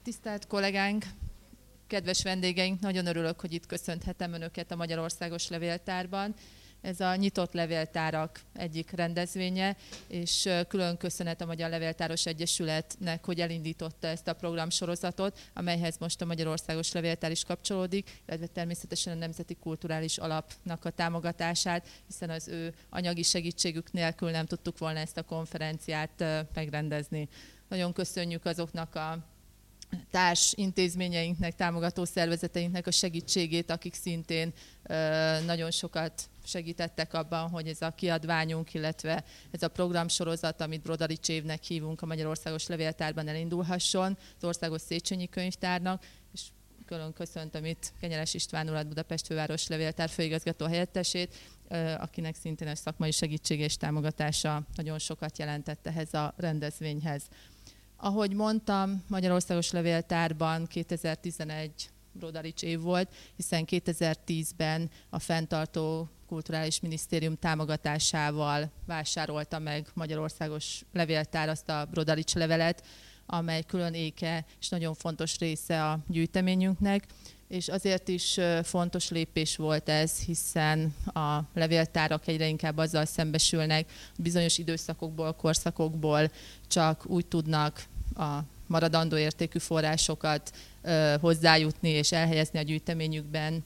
Tisztelt kollégánk, kedves vendégeink, nagyon örülök, hogy itt köszönhetem Önöket a Magyarországos Levéltárban. Ez a Nyitott Levéltárak egyik rendezvénye, és külön köszönet a Magyar Levéltáros Egyesületnek, hogy elindította ezt a programsorozatot, amelyhez most a Magyarországos Levéltár is kapcsolódik, illetve természetesen a Nemzeti Kulturális Alapnak a támogatását, hiszen az ő anyagi segítségük nélkül nem tudtuk volna ezt a konferenciát megrendezni. Nagyon köszönjük azoknak a társ intézményeinknek, támogató szervezeteinknek a segítségét, akik szintén nagyon sokat segítettek abban, hogy ez a kiadványunk, illetve ez a programsorozat, amit Brodarics évnek hívunk, a Magyarországos Levéltárban elindulhasson, az Országos Széchenyi Könyvtárnak, és külön köszöntöm itt Kenyeres István urat, Budapest Főváros Levéltár főigazgató helyettesét, akinek szintén a szakmai segítsége és támogatása nagyon sokat jelentett ehhez a rendezvényhez. Ahogy mondtam, Magyarországos Levéltárban 2011 Brodarics év volt, hiszen 2010-ben a fenntartó Kulturális Minisztérium támogatásával vásárolta meg Magyarországos Levéltár azt a Brodarics levelet, amely külön éke és nagyon fontos része a gyűjteményünknek, és azért is fontos lépés volt ez, hiszen a levéltárak egyre inkább azzal szembesülnek, bizonyos időszakokból, korszakokból csak úgy tudnak a maradandó értékű forrásokat hozzájutni és elhelyezni a gyűjteményükben,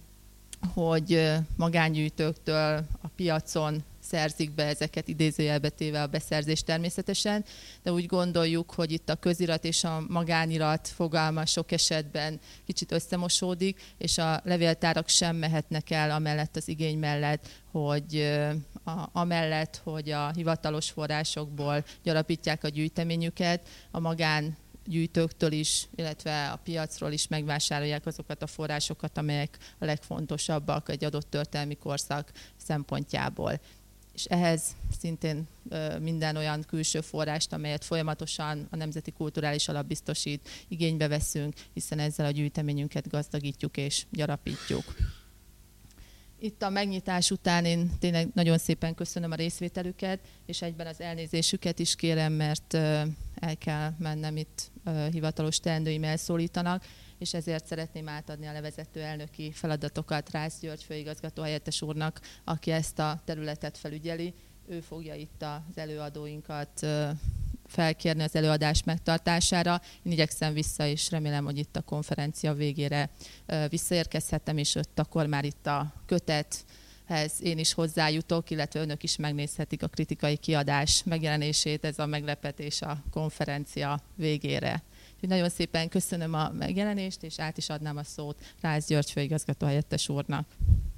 hogy magángyűjtőktől a piacon szerzik be ezeket, idézőjelbe téve a beszerzés természetesen, de úgy gondoljuk, hogy itt a közirat és a magánirat fogalma sok esetben kicsit összemosódik, és a levéltárak sem mehetnek el amellett az igény mellett, hogy amellett, hogy a hivatalos forrásokból gyarapítják a gyűjteményüket, a magángyűjtőktől is, illetve a piacról is megvásárolják azokat a forrásokat, amelyek a legfontosabbak egy adott történelmi korszak szempontjából. És ehhez szintén minden olyan külső forrást, amelyet folyamatosan a Nemzeti Kulturális Alap biztosít, igénybe veszünk, hiszen ezzel a gyűjteményünket gazdagítjuk és gyarapítjuk. Itt a megnyitás után én tényleg nagyon szépen köszönöm a részvételüket, és egyben az elnézésüket is kérem, mert el kell mennem, itt hivatalos teendőim elszólítanak, és ezért szeretném átadni a levezető elnöki feladatokat Rász György főigazgató helyettes úrnak, aki ezt a területet felügyeli. Ő fogja itt az előadóinkat felkérni az előadás megtartására. Én igyekszem vissza, és remélem, hogy itt a konferencia végére visszaérkezhetem, és akkor már itt a kötethez én is hozzájutok, illetve önök is megnézhetik a kritikai kiadás megjelenését, ez a meglepetés a konferencia végére. Nagyon szépen köszönöm a megjelenést, és át is adnám a szót Rász György főigazgató helyettes úrnak.